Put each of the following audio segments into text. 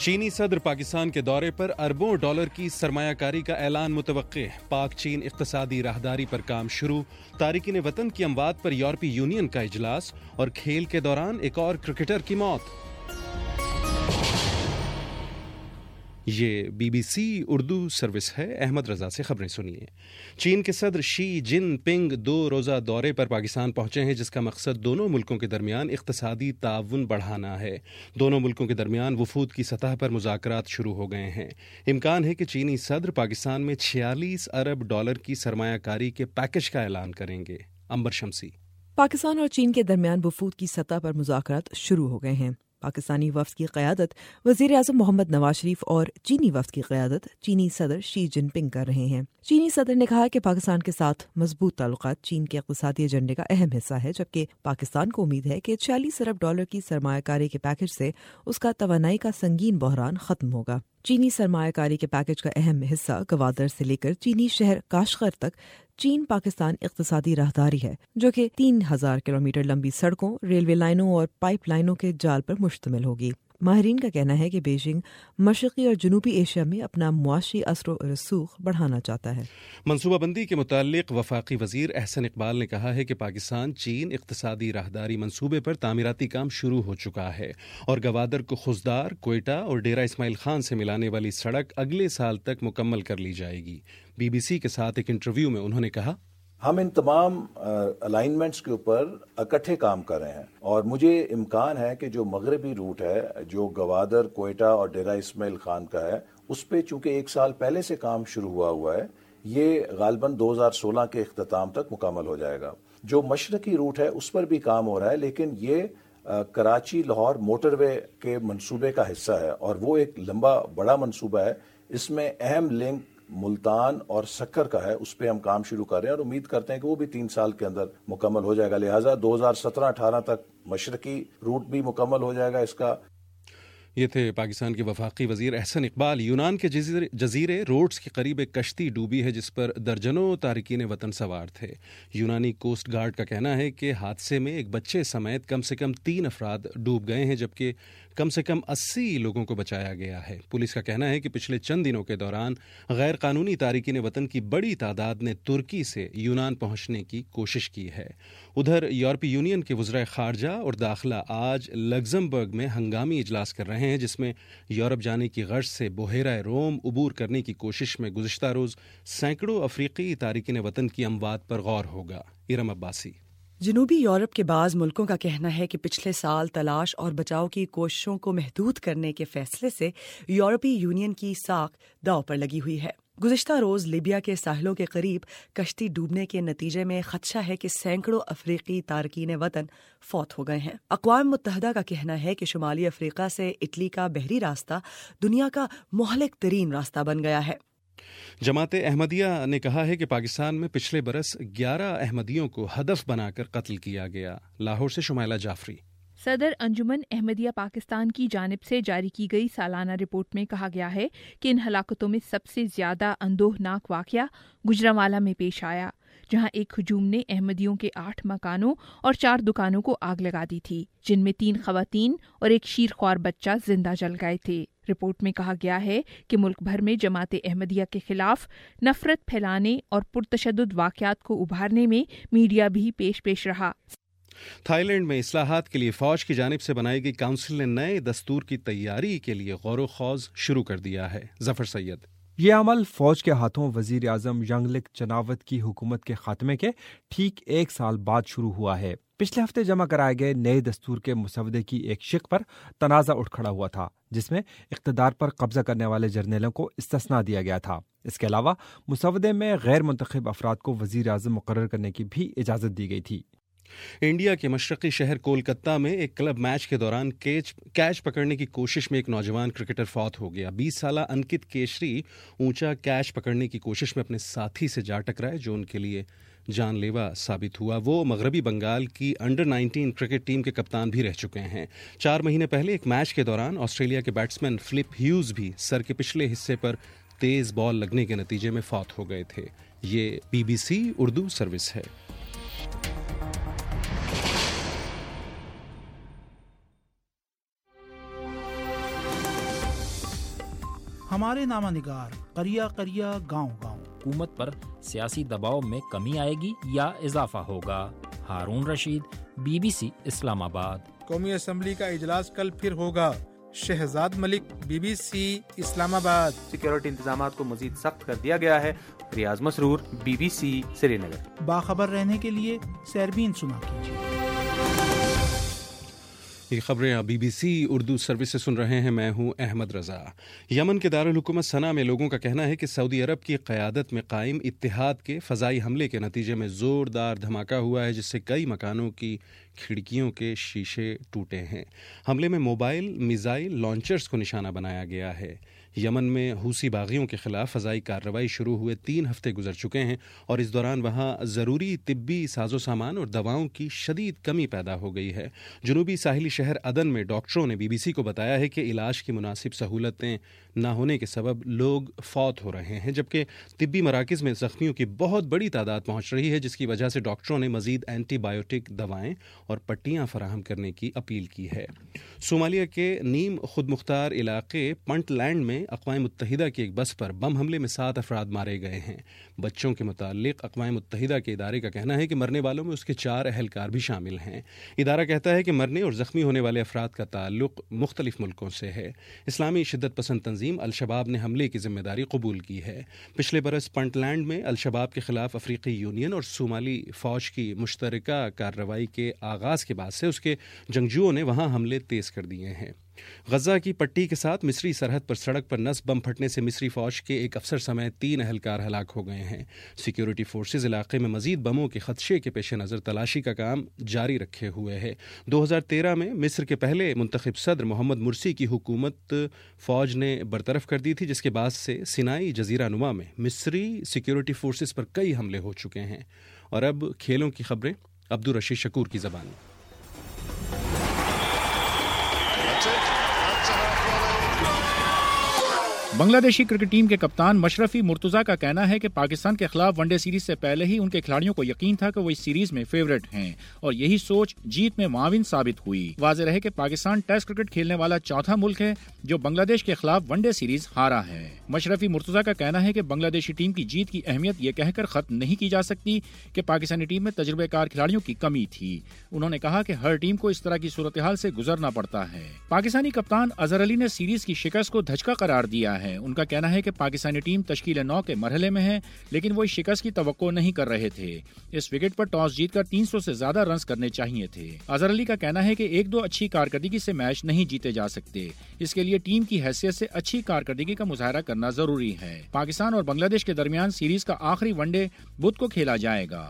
چینی صدر پاکستان کے دورے پر اربوں ڈالر کی سرمایہ کاری کا اعلان متوقع. پاک چین اقتصادی راہداری پر کام شروع. تارکین وطن کی اموات پر یورپی یونین کا اجلاس. اور کھیل کے دوران ایک اور کرکٹر کی موت. یہ B B C Urdu service ہے. احمد رضا سے خبریں سنیے. چین کے صدر شی جن پنگ 2 روزہ دورے پر پاکستان پہنچے ہیں، جس کا مقصد دونوں ملکوں کے درمیان اقتصادی تعاون بڑھانا ہے. دونوں ملکوں کے درمیان وفود کی سطح پر مذاکرات شروع ہو گئے ہیں. امکان ہے کہ چینی صدر پاکستان میں 46 ارب ڈالر کی سرمایہ کاری کے پیکج کا اعلان کریں گے. امبر شمسی. پاکستان اور چین کے درمیان وفود کی سطح پر مذاکرات شروع ہو گئے ہیں. پاکستانی وفد کی قیادت وزیر اعظم محمد نواز شریف اور چینی وفد کی قیادت چینی صدر شی جن پنگ کر رہے ہیں. چینی صدر نے کہا کہ پاکستان کے ساتھ مضبوط تعلقات چین کے اقتصادی ایجنڈے کا اہم حصہ ہے، جبکہ پاکستان کو امید ہے کہ 46 ارب ڈالر کی سرمایہ کاری کے پیکج سے اس کا توانائی کا سنگین بحران ختم ہوگا. چینی سرمایہ کاری کے پیکج کا اہم حصہ گوادر سے لے کر چینی شہر کاشغر تک چین پاکستان اقتصادی راہداری ہے، جو کہ 3000 کلومیٹر لمبی سڑکوں، ریلوے لائنوں اور پائپ لائنوں کے جال پر مشتمل ہوگی. ماہرین کا کہنا ہے کہ بیجنگ مشرقی اور جنوبی ایشیا میں اپنا معاشی اثر و رسوخ بڑھانا چاہتا ہے. منصوبہ بندی کے متعلق وفاقی وزیر احسن اقبال نے کہا ہے کہ پاکستان چین اقتصادی راہداری منصوبے پر تعمیراتی کام شروع ہو چکا ہے اور گوادر کو خزدار، کوئٹہ اور ڈیرہ اسماعیل خان سے ملانے والی سڑک اگلے سال تک مکمل کر لی جائے گی. بی بی سی کے ساتھ ایک انٹرویو میں انہوں نے کہا، ہم ان تمام الائنمنٹس کے اوپر اکٹھے کام کر رہے ہیں اور مجھے امکان ہے کہ جو مغربی روٹ ہے، جو گوادر، کوئٹہ اور ڈیرہ اسماعیل خان کا ہے، اس پہ چونکہ 1 سال پہلے سے کام شروع ہوا ہے، یہ غالباً 2016 کے اختتام تک مکمل ہو جائے گا. جو مشرقی روٹ ہے اس پر بھی کام ہو رہا ہے، لیکن یہ کراچی لاہور موٹر وے کے منصوبے کا حصہ ہے اور وہ ایک لمبا بڑا منصوبہ ہے. اس میں اہم لنک ملتان اور سکر کا ہے، اس پہ ہم کام شروع کر رہے ہیں اور امید کرتے ہیں کہ وہ بھی 3 سال کے اندر مکمل ہو جائے گا. لہٰذا 2017-18 تک مشرقی روٹ بھی مکمل ہو جائے گا اس کا. یہ تھے پاکستان کے وفاقی وزیر احسن اقبال. یونان کے جزیرے روڈز کے قریب ایک کشتی ڈوبی ہے جس پر درجنوں تارکین وطن سوار تھے. یونانی کوسٹ گارڈ کا کہنا ہے کہ حادثے میں ایک بچے سمیت کم سے کم 3 افراد ڈوب گئے ہیں، جبکہ کم سے کم 80 لوگوں کو بچایا گیا ہے. پولیس کا کہنا ہے کہ پچھلے چند دنوں کے دوران غیر قانونی تارکین وطن کی بڑی تعداد نے ترکی سے یونان پہنچنے کی کوشش کی ہے. ادھر یورپی یونین کے وزرائے خارجہ اور داخلہ آج لگزمبرگ میں ہنگامی اجلاس کر رہے ہیں، جس میں یورپ جانے کی غرض سے بحیرہ روم عبور کرنے کی کوشش میں گزشتہ روز سینکڑوں افریقی تارکین وطن کی اموات پر غور ہوگا. ارم عباسی. جنوبی یورپ کے بعض ملکوں کا کہنا ہے کہ پچھلے سال تلاش اور بچاؤ کی کوششوں کو محدود کرنے کے فیصلے سے یورپی یونین کی ساکھ داؤ پر لگی ہوئی ہے. گزشتہ روز لیبیا کے ساحلوں کے قریب کشتی ڈوبنے کے نتیجے میں خدشہ ہے کہ سینکڑوں افریقی تارکین وطن فوت ہو گئے ہیں. اقوام متحدہ کا کہنا ہے کہ شمالی افریقہ سے اٹلی کا بحری راستہ دنیا کا مہلک ترین راستہ بن گیا ہے. جماعت احمدیہ نے کہا ہے کہ پاکستان میں پچھلے برس 11 احمدیوں کو ہدف بنا کر قتل کیا گیا. لاہور سے شمائلہ جعفری. صدر انجمن احمدیہ پاکستان کی جانب سے جاری کی گئی سالانہ رپورٹ میں کہا گیا ہے کہ ان ہلاکتوں میں سب سے زیادہ اندوہناک واقعہ گوجرانوالہ میں پیش آیا، جہاں ایک ہجوم نے احمدیوں کے 8 مکانوں اور 4 دکانوں کو آگ لگا دی تھی، جن میں 3 خواتین اور ایک شیرخوار بچہ زندہ جل گئے تھے. رپورٹ میں کہا گیا ہے کہ ملک بھر میں جماعت احمدیہ کے خلاف نفرت پھیلانے اور پرتشدد واقعات کو ابھارنے میں میڈیا بھی پیش رہا. تھائی لینڈ میں اصلاحات کے لیے فوج کی جانب سے بنائی گئی کونسل نے نئے دستور کی تیاری کے لیے غور و خوض شروع کر دیا ہے. ظفر سید. یہ عمل فوج کے ہاتھوں وزیر اعظم ینگلک چناوت کی حکومت کے خاتمے کے ٹھیک 1 سال بعد شروع ہوا ہے. پچھلے ہفتے جمع کرائے گئے نئے دستور کے مسودے کی ایک شق پر تنازع اٹھ کھڑا ہوا تھا، جس میں اقتدار پر قبضہ کرنے والے جرنیلوں کو استثناء دیا گیا تھا. اس کے علاوہ مسودے میں غیر منتخب افراد کو وزیر اعظم مقرر کرنے کی بھی اجازت دی گئی تھی. انڈیا کے مشرقی شہر کولکتہ میں ایک کلب میچ کے دوران کیچ پکڑنے کی کوشش میں ایک نوجوان کرکٹر فوت ہو گیا. 20 سالہ انکت کیشری اونچا کیچ پکڑنے کی کوشش میں اپنے ساتھی سے جا ٹکرائے، جو ان کے لیے جان لیوا ثابت ہوا. وہ مغربی بنگال کی انڈر 19 کرکٹ ٹیم کے کپتان بھی رہ چکے ہیں. 4 مہینے پہلے ایک میچ کے دوران آسٹریلیا کے بیٹسمین فلپ ہیوز بھی سر کے پچھلے حصے پر تیز بال لگنے کے نتیجے میں فوت ہو گئے تھے. یہ B B C Urdu service ہے. ہمارے نامہ نگار قریہ قریہ گاؤں گاؤں. حکومت پر سیاسی دباؤ میں کمی آئے گی یا اضافہ ہوگا؟ ہارون رشید، BBC اسلام آباد. قومی اسمبلی کا اجلاس کل پھر ہوگا. شہزاد ملک، BBC اسلام آباد. سیکیورٹی انتظامات کو مزید سخت کر دیا گیا ہے. ریاض مسرور، BBC سری نگر. باخبر رہنے کے لیے سیربین سنا کیجیے. یہ خبریں آپ BBC اردو سروس سے سن رہے ہیں. میں ہوں احمد رضا. یمن کے دارالحکومت صنعاء میں لوگوں کا کہنا ہے کہ سعودی عرب کی قیادت میں قائم اتحاد کے فضائی حملے کے نتیجے میں زوردار دھماکہ ہوا ہے، جس سے کئی مکانوں کی کھڑکیوں کے شیشے ٹوٹے ہیں. حملے میں موبائل میزائل لانچرز کو نشانہ بنایا گیا ہے. یمن میں حوثی باغیوں کے خلاف فضائی کارروائی شروع ہوئے 3 ہفتے گزر چکے ہیں اور اس دوران وہاں ضروری طبی ساز و سامان اور دواؤں کی شدید کمی پیدا ہو گئی ہے. جنوبی ساحلی شہر عدن میں ڈاکٹروں نے BBC کو بتایا ہے کہ علاج کی مناسب سہولتیں نہ ہونے کے سبب لوگ فوت ہو رہے ہیں، جبکہ طبی مراکز میں زخمیوں کی بہت بڑی تعداد پہنچ رہی ہے، جس کی وجہ سے ڈاکٹروں نے مزید اینٹی بایوٹک دوائیں اور پٹیاں فراہم کرنے کی اپیل کی ہے. صومالیہ کے نیم خود مختار علاقے پنٹ لینڈ میں اقوام متحدہ کی ایک بس پر بم حملے میں 7 افراد مارے گئے ہیں. بچوں کے متعلق اقوام متحدہ کے ادارے کا کہنا ہے کہ مرنے والوں میں اس کے 4 اہلکار بھی شامل ہیں. ادارہ کہتا ہے کہ مرنے اور زخمی ہونے والے افراد کا تعلق مختلف ملکوں سے ہے. اسلامی شدت پسند تنظیم الشباب نے حملے کی ذمہ داری قبول کی ہے. پچھلے برس پنٹ لینڈ میں الشباب کے خلاف افریقی یونین اور صومالی فوج کی مشترکہ کارروائی کے آغاز کے بعد سے اس کے جنگجوؤں نے وہاں حملے تیز کر دیے ہیں. غزہ کی پٹی کے ساتھ مصری سرحد پر سڑک پر نصب بم پھٹنے سے مصری فوج کے ایک افسر سمیت 3 اہلکار ہلاک ہو گئے ہیں. سیکیورٹی فورسز علاقے میں مزید بموں کے خدشے کے پیش نظر تلاشی کا کام جاری رکھے ہوئے ہے. 2013 میں مصر کے پہلے منتخب صدر محمد مرسی کی حکومت فوج نے برطرف کر دی تھی، جس کے بعد سے سینائی جزیرہ نما میں مصری سیکیورٹی فورسز پر کئی حملے ہو چکے ہیں. اور اب کھیلوں کی خبریں عبدالرشید شکور کی زبان. بنگلہ دیشی کرکٹ ٹیم کے کپتان مشرفی مرتضیٰ کا کہنا ہے کہ پاکستان کے خلاف ون ڈے سیریز سے پہلے ہی ان کے کھلاڑیوں کو یقین تھا کہ وہ اس سیریز میں فیورٹ ہیں اور یہی سوچ جیت میں معاون ثابت ہوئی. واضح رہے کہ پاکستان ٹیسٹ کرکٹ کھیلنے والا چوتھا ملک ہے جو بنگلہ دیش کے خلاف ون ڈے سیریز ہارا ہے. مشرفی مرتضیٰ کا کہنا ہے کہ بنگلہ دیشی ٹیم کی جیت کی اہمیت یہ کہہ کر ختم نہیں کی جا سکتی کہ پاکستانی ٹیم میں تجربے کار کھلاڑیوں کی کمی تھی. انہوں نے کہا کہ ہر ٹیم کو اس طرح کی صورتحال سے گزرنا پڑتا ہے. پاکستانی کپتان اظہر علی نے سیریز کی شکست کو دھچکا قرار دیا ہے. ان کا کہنا ہے کہ پاکستانی ٹیم تشکیل 9 کے مرحلے میں ہے، لیکن وہ اس شکست کی توقع نہیں کر رہے تھے. اس وکٹ پر ٹاس جیت کر 300 سے زیادہ رنز کرنے چاہیے تھے. اظہر علی کا کہنا ہے کہ 1-2 اچھی کارکردگی سے میچ نہیں جیتے جا سکتے. اس کے لیے ٹیم کی حیثیت سے اچھی کارکردگی کا مظاہرہ کرنا ضروری ہے. پاکستان اور بنگلہ دیش کے درمیان سیریز کا آخری ون ڈے بدھ کو کھیلا جائے گا.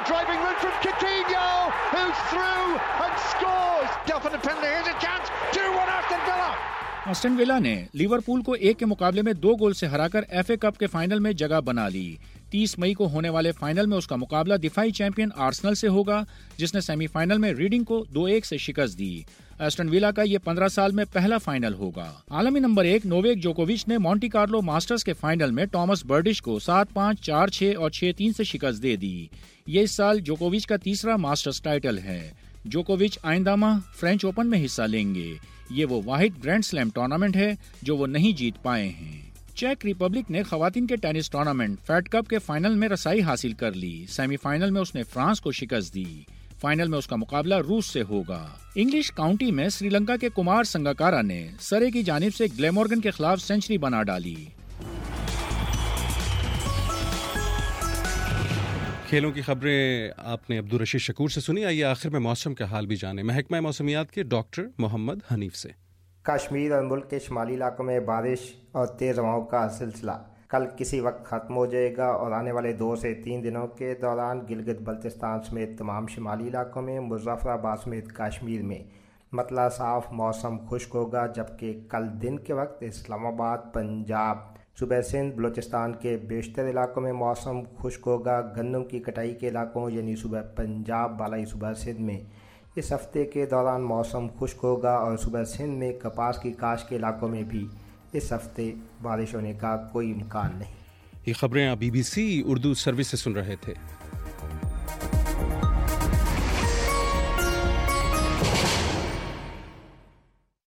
آسٹن ویلا نے لیورپول کو 1 کے مقابلے میں 2 گول سے ہرا کر FA کپ کے فائنل میں جگہ بنا لی. 30 مئی کو ہونے والے فائنل میں اس کا مقابلہ دفاعی چیمپئن آرسنل سے ہوگا، جس نے سیمی فائنل میں ریڈنگ کو 2-1 سے شکست دی. آسٹن ویلا کا یہ 15 سال میں پہلا فائنل ہوگا. عالمی نمبر 1 نوویک جوکووچ نے مونٹی کارلو ماسٹرز کے فائنل میں ٹامس برڈش کو 7-5, 4-6 اور 6-3 سے شکست دے دی. یہ اس سال جوکووچ کا تیسرا ماسٹرز ٹائٹل ہے. جوکووچ آئندہ ماہ فرینچ اوپن میں حصہ لیں گے. یہ وہ واحد گرینڈ سلیم ٹورنامنٹ ہے جو وہ نہیں جیت پائے ہیں. چیک ریپبلک نے خواتین کے ٹینس ٹورنامنٹ فیڈ کپ کے فائنل میں رسائی حاصل کر لی. سیمی فائنل میں اس نے فرانس کو شکست دی. فائنل میں اس کا مقابلہ روس سے ہوگا. انگلش کاؤنٹی میں سری لنکا کے کمار سنگاکارا نے سرے کی جانب سے گلیمورگن کے خلاف سینچری بنا ڈالی. کھیلوں کی خبریں آپ نے عبدالرشید شکور سے سنی. آئیے آخر میں موسم کا حال بھی جانیں محکمہ موسمیات کے ڈاکٹر محمد حنیف سے. کشمیر اور ملک کے شمالی علاقوں میں بارش اور تیز ہواؤں کا سلسلہ کل کسی وقت ختم ہو جائے گا اور آنے والے 2 سے 3 دنوں کے دوران گلگت بلتستان سمیت تمام شمالی علاقوں میں، مظفر آباد سمیت کشمیر میں مطلع صاف موسم خشک ہوگا، جبکہ کل دن کے وقت اسلام آباد، پنجاب، صوبہ سندھ، بلوچستان کے بیشتر علاقوں میں موسم خشک ہوگا. گندم کی کٹائی کے علاقوں یعنی صوبہ پنجاب، بالائی صوبہ سندھ میں اس ہفتے کے دوران موسم خشک ہوگا اور صوبہ سندھ میں کپاس کی کاشت کے علاقوں میں بھی اس ہفتے بارش ہونے کا کوئی امکان نہیں. یہ خبریں آپ BBC اردو سروس سے سن رہے تھے.